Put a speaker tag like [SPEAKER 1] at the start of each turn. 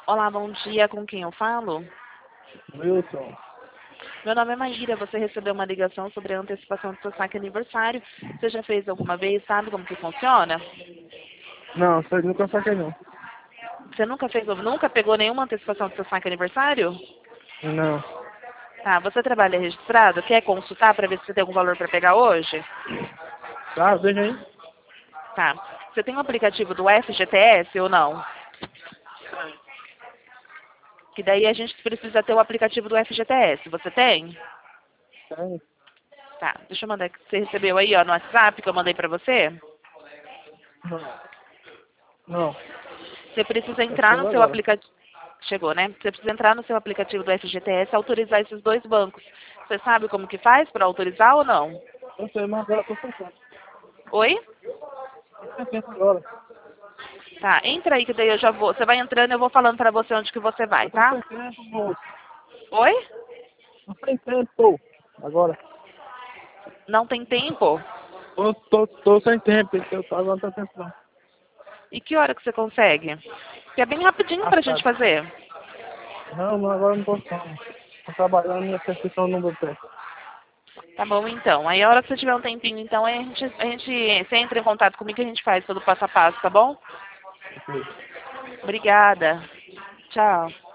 [SPEAKER 1] Olá, bom dia. Com quem eu falo?
[SPEAKER 2] Wilson.
[SPEAKER 1] Meu nome é Maíra. Você recebeu uma ligação sobre a antecipação do seu saque aniversário. Você já fez alguma vez? Sabe como que funciona?
[SPEAKER 2] Não, você nunca saquei não.
[SPEAKER 1] Você nunca pegou nenhuma antecipação do seu saque aniversário?
[SPEAKER 2] Não.
[SPEAKER 1] Tá, você trabalha registrado? Quer consultar para ver se você tem algum valor para pegar hoje?
[SPEAKER 2] Tá, veja aí.
[SPEAKER 1] Tá. Você tem um aplicativo do FGTS ou não? Que daí a gente precisa ter o aplicativo do FGTS. Você tem?
[SPEAKER 2] Tem.
[SPEAKER 1] Tá. Deixa eu mandar. Você recebeu aí, ó, no WhatsApp que eu mandei para você?
[SPEAKER 2] Não. Não.
[SPEAKER 1] Você precisa
[SPEAKER 2] Tá
[SPEAKER 1] entrar
[SPEAKER 2] chegando
[SPEAKER 1] no seu
[SPEAKER 2] agora.
[SPEAKER 1] aplicativo. Chegou, né? Você precisa entrar no seu aplicativo do FGTS e autorizar esses dois bancos. Você sabe como que faz para autorizar ou não?
[SPEAKER 2] Eu sei, mas agora eu tô sentando.
[SPEAKER 1] Oi?
[SPEAKER 2] Tô sentando agora.
[SPEAKER 1] Tá, entra aí que daí eu já vou. Você vai entrando e eu vou falando pra você onde que você vai,
[SPEAKER 2] Eu tô
[SPEAKER 1] tá?
[SPEAKER 2] sem tempo, moço.
[SPEAKER 1] Oi?
[SPEAKER 2] Tô sem tempo. Agora.
[SPEAKER 1] Não tem tempo?
[SPEAKER 2] Tô sem tempo, porque eu tô agora não tô tempo não.
[SPEAKER 1] E que hora que você consegue? Que é bem rapidinho
[SPEAKER 2] Ah,
[SPEAKER 1] pra
[SPEAKER 2] tá.
[SPEAKER 1] gente fazer.
[SPEAKER 2] Não, agora eu não posso não. Tô trabalhando, minha prescrição não deu tempo.
[SPEAKER 1] Tá bom, então. Aí a hora que você tiver um tempinho, então, aí você entra em contato comigo e a gente faz todo o passo a passo, tá bom?
[SPEAKER 2] Ok.
[SPEAKER 1] Obrigada. Tchau.